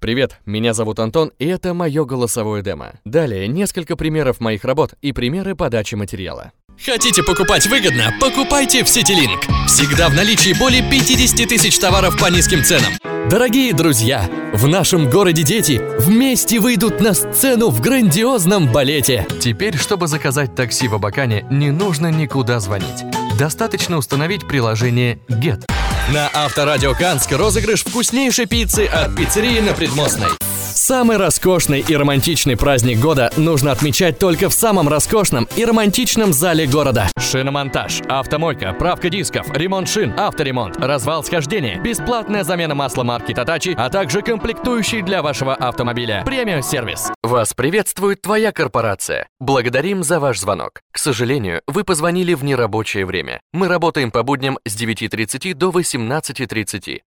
Привет, меня зовут Антон, и это мое голосовое демо. Далее несколько примеров моих работ и примеры подачи материала. Хотите покупать выгодно? Покупайте в Ситилинк. Всегда в наличии более 50 тысяч товаров по низким ценам. Дорогие друзья, в нашем городе дети вместе выйдут на сцену в грандиозном балете. Теперь, чтобы заказать такси в Абакане, не нужно никуда звонить. Достаточно установить приложение Get. На Авторадио Канск розыгрыш вкуснейшей пиццы от пиццерии на Предмостной. Самый роскошный и романтичный праздник года нужно отмечать только в самом роскошном и романтичном зале города. Шиномонтаж, автомойка, правка дисков, ремонт шин, авторемонт, развал схождения, бесплатная замена масла марки Татачи, а также комплектующий для вашего автомобиля. Премиум-сервис. Вас приветствует твоя корпорация. Благодарим за ваш звонок. К сожалению, вы позвонили в нерабочее время. Мы работаем по будням с 9:30 до 18:30.